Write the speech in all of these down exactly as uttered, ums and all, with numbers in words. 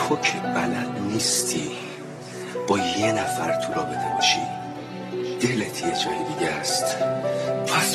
تو که بلد نیستی با یه نفر تو رابطه باشی، دلت یه جای دیگه است. پس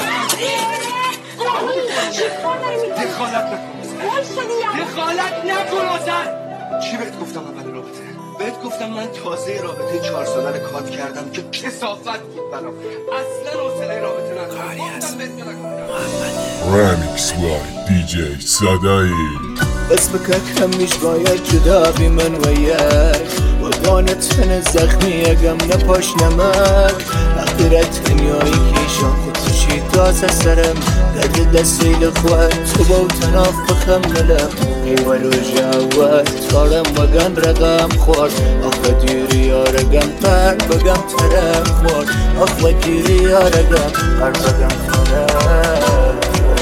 دخالت نکن دخالت نکن آزر. چی بهت گفتم اول رابطه؟ بهت گفتم من تازه رابطه چهار ساله رو کات کردم که کثافت بود برام، اصلا حوصله رابطه ندارم. رمیکس بای دی جی صدایی. اسمك كم مش باید جدا بی من ویاک وگانت من زخمی اگم نپاش نمک اخیرت دنیایی کیشان خود توشی تازه سرم درد دستیل خواد تو باو تناف بخم نلم ایوالو جاوات تارم وگان رقم خورد آخه دیری یا رقم پر بگم ترم خورد آخه دیری یا رقم پر بگم ترم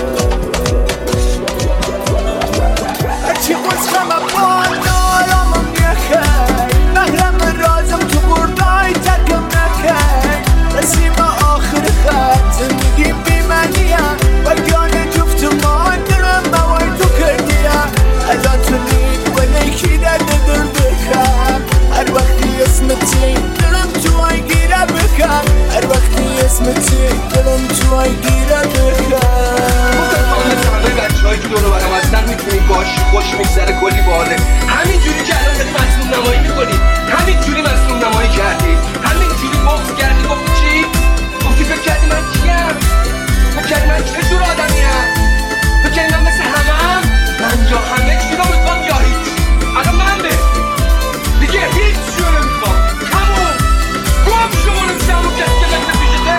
چی خوشم اپان نارامم یکی مهرم رازم تو بردای ترکم نکی رسیم آخر خط زندگی بی منیه بگان جفت مان درم موای تو کردیه الان تو لید و نیکی درد در بکم هر وقتی اسمتی دلم تو آی گیره بکم هر وقتی اسمتی دلم تو آی گیره بکم بچه‌هایی که دورو برم هستن میتونی باشی، خوش میگذره، کلی باله. همینجوری که الان داری مظلوم نمایی میکنی، همینجوری مظلوم نمایی کردی، همینجوری بغض کردی. گفتی چی؟ گفتی فکر کردی من کیم؟ فکر کردی من چه جور آدمیم؟ فکر کردی من مثل همم؟ من یا همه چی رو میخوام یا هیچ. الان من به دیگه هیچ چی رو نمیخوام. همون گم شما رو میشه همون کسی که مثل پیشته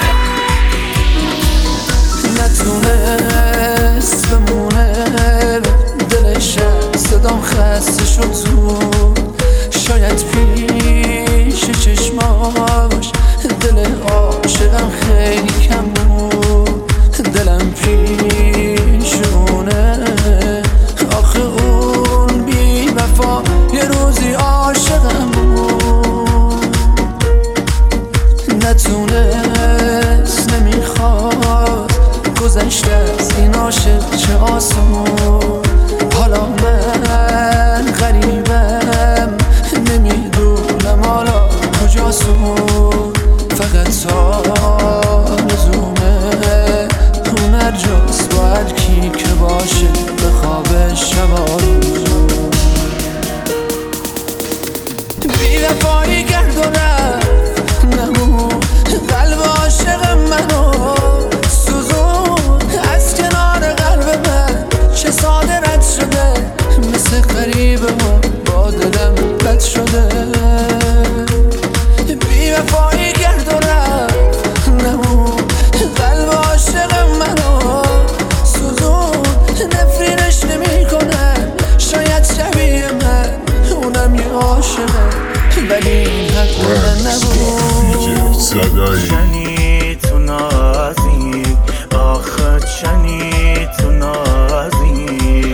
نتونست بمونه دلشم صدام خسته شد زود شاید پیش چشماش دل عاشقم خیلی کم بود دلم پیشونه آخه اون بی وفا یه روزی عاشقم بود نتونست نمیخواد گذشته از این عاشق چه آسون حالا من غریبم نمیدونم حالا کجاسون فقط آرزومه اون هر جاست با هر کی که باشه به خواب شبارون بی وفایی کرد و رفت نمون قلب عاشق منو ساده رد شده مثل قریب ما با دلم بد شده بی وفایی کرد و رفت نمون قلب عاشق منو سوزون نفرینش نمی کنه شاید شبیه من اونم یه عاشقه ولی این حق من نبود چنی تو نازی آخه چنی تو نازی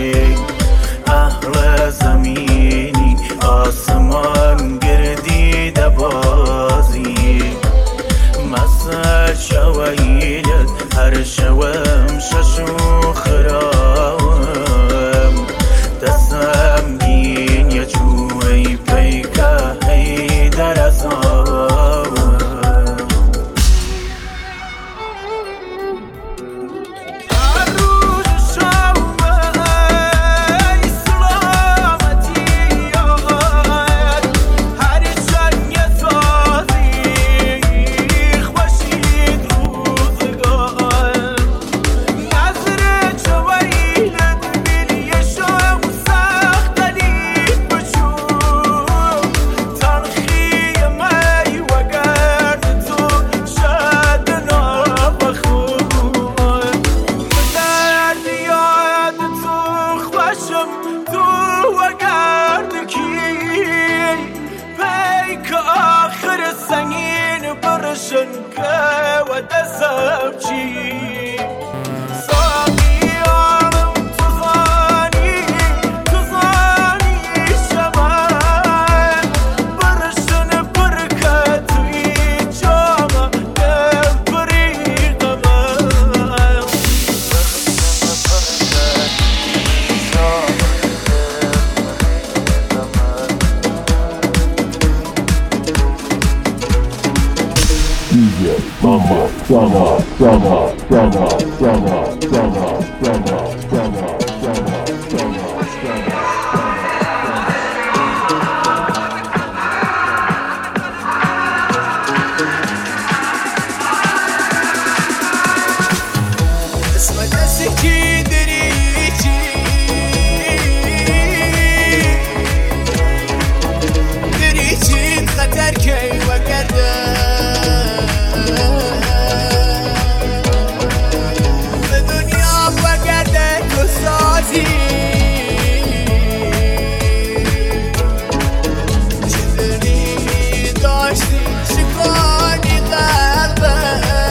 اهل زمینی آسمان گردیده بازی مثل شویلت هر شوم ششو خراوم دستم گین یا جوی پیکه هی در ازاوم Summer, summer, summer, summer, summer, summer, summer, summer, summer, اسمت سکی دریچی دریچی خطر کی وگرده به دنیا وگرده تو سازی چیزی داشتی شکانی قلبه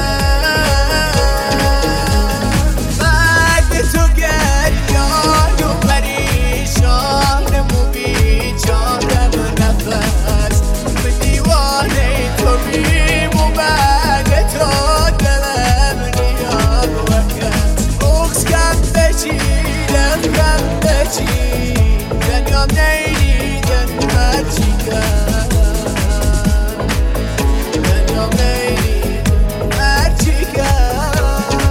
دنیام نیدن هرچی کرد دنیام نیدن هرچی کرد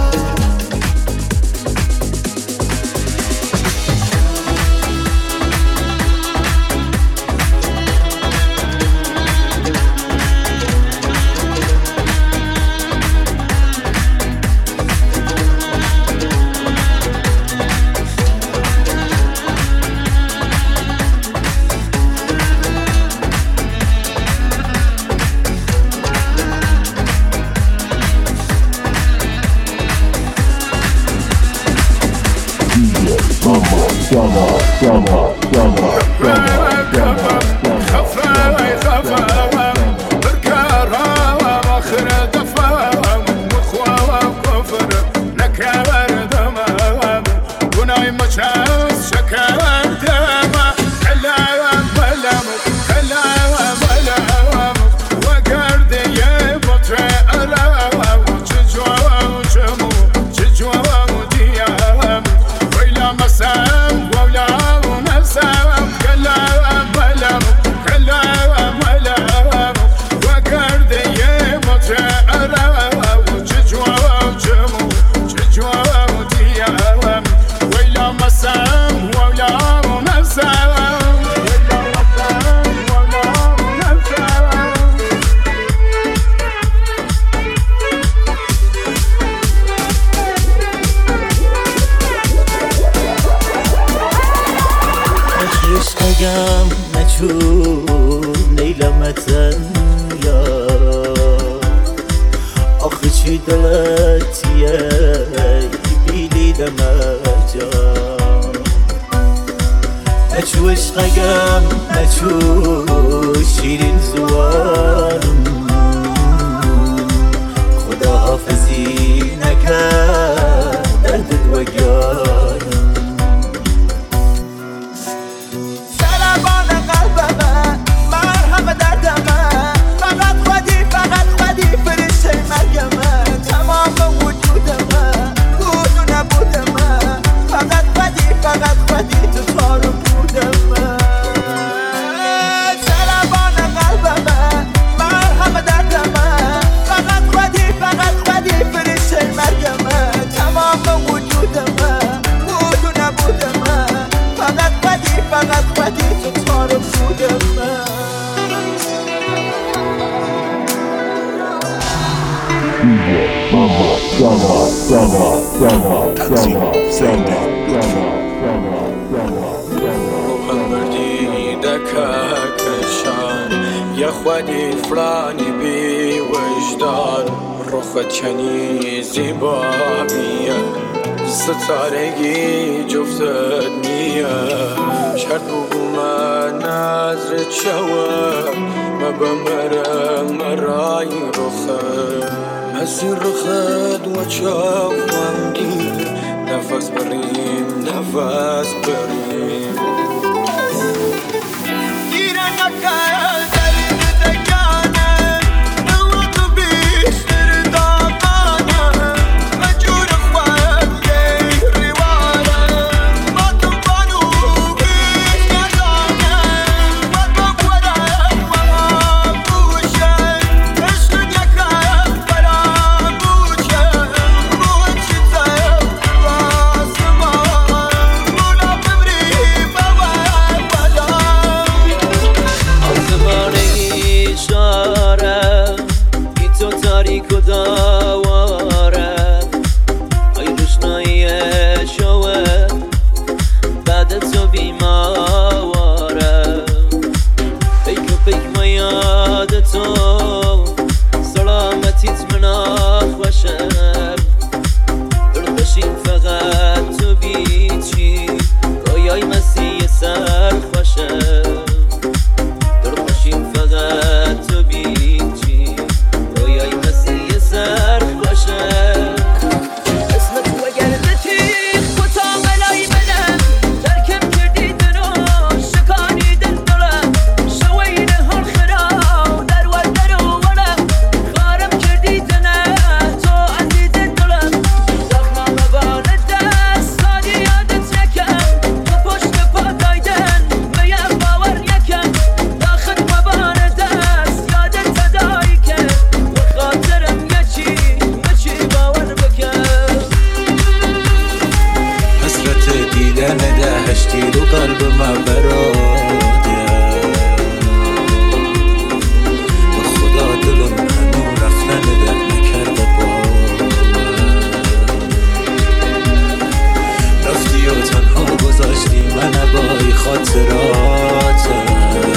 summer, summer, summer, summer, summer. عشقم نچون نیلمتن یا آخه چی دلتیه بیلی دمجا نچو عشقم نچو شیرین زوارم خدا حافظی نکرد درد دوگارم Summer, summer, summer, summer, summer, summer, summer, summer. محمدی دککشان یا خودی فلانی بی وجدان رخت چنی زیبا بیه ستارگی جفتت نیه شرط بگو من نظرت شوه ما بمرم مرای رخت مسیر رخت و چاوم گیر نفس بریم نفس بریم قلب من براده به خدا دلم هنو رفتن در نکرده با رفتی و تنها گذاشتی من بای خاطراتم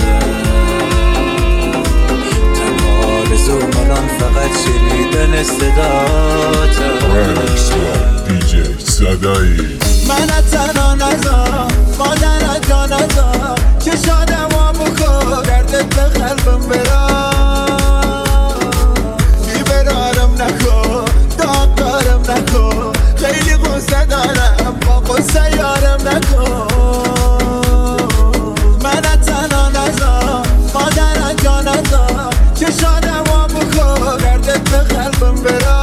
تنها رزو منان فقط شنیدن صداتم دی جی صدایی من تنها نزار مادر جا نزار چشادم ها بکن دردت به قلبم برا بیبرارم نکن داغ دارم نکن خیلی غصه دارم با غصه یارم نکن من تنها نزار مادر جا نزار چشادم ها بکن دردت به قلبم برا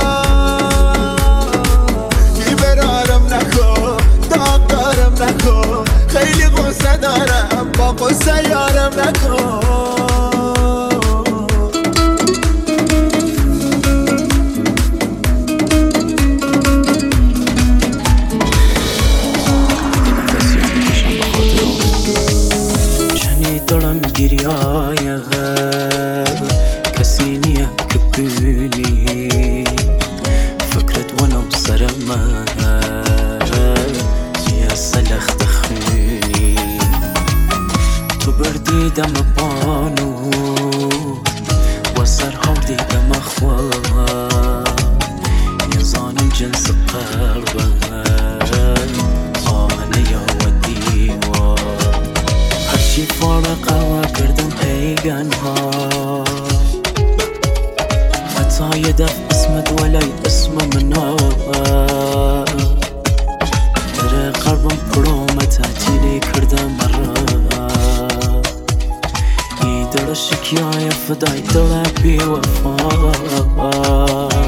نکن خیلی غصه دارم با غصه یارم نکن شنیدم گریای کسی نیم که ببینی فکرت ونم سر من سلخ تخوني تبردي دم بانو وسر هودي دم اخوان يظانم جنس قلبه آنه يا ودي هرشي فارقه و کردم پیگن ها حتی یه دف اسمت ولی اسم منو قلبم پرومه تعطیلی کردم مرا ای دل شکیای فدای دل بی وفا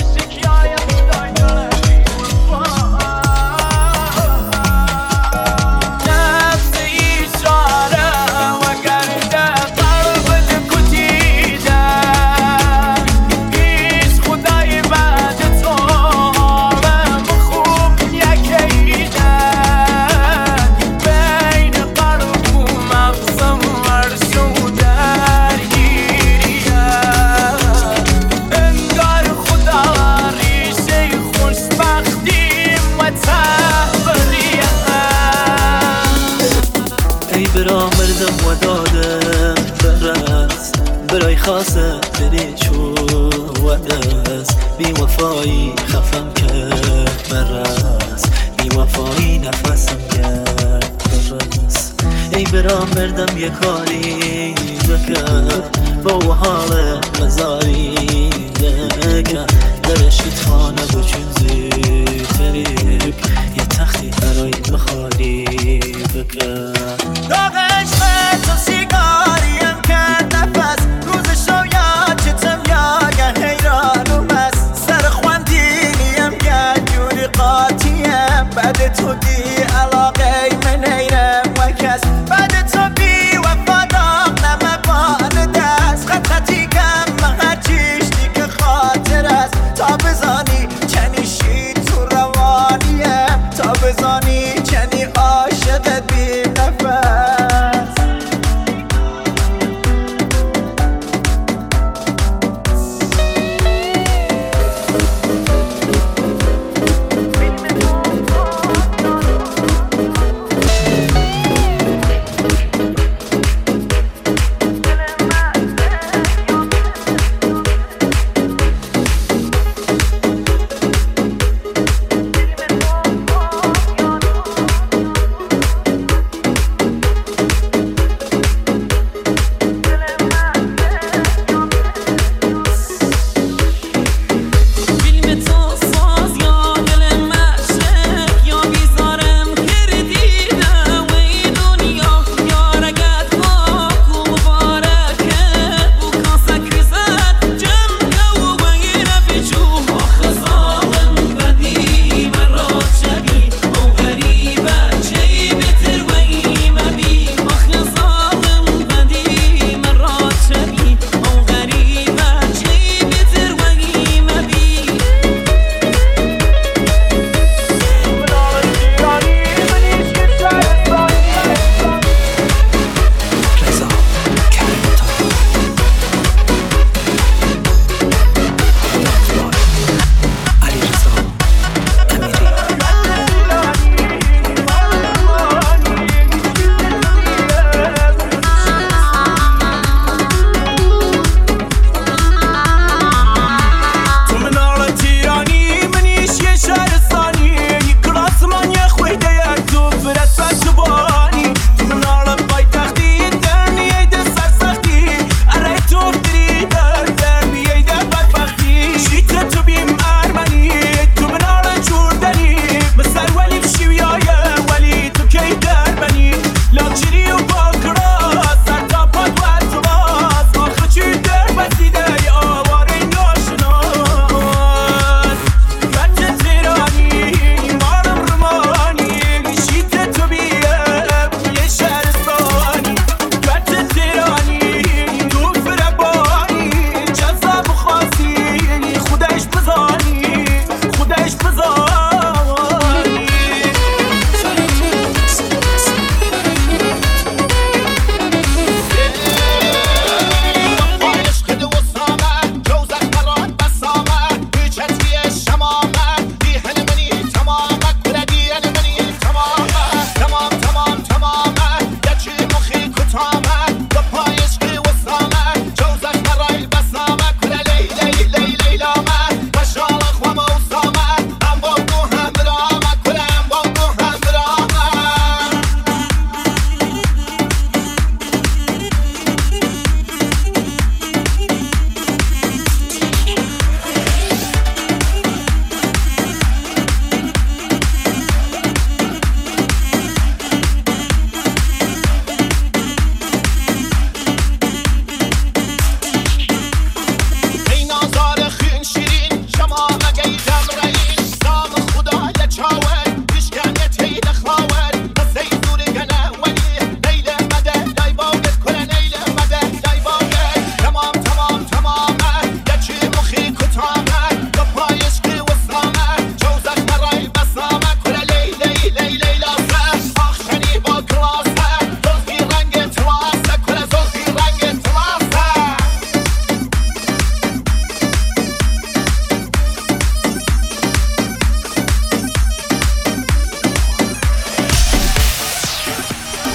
برا مردم و دادم برس برای خاصه دلی چو ودس بی وفایی خفم کرد برس بی وفایی نفسم کرد برس ای برا مردم یک کاری بکن با و حال مزاری دکن درشت خانه بچون زیتریک یه تختی برای بخاری بکن داغ عشق تو سیگاریم کرد نفس روز شو یاد چتم یا حیرانم است سر خواندینیم که جوری قاطیم بعد تو دی علاقه من حیرم و کس بعد تو بی وفا داغ نمکان دست خط خطی کم هر چیش دی که خاطر است تا بزانی چنی شید تو روانیم تا بزانی چنی عاشقت بی نفس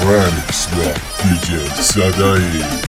Remix by D J Sadai.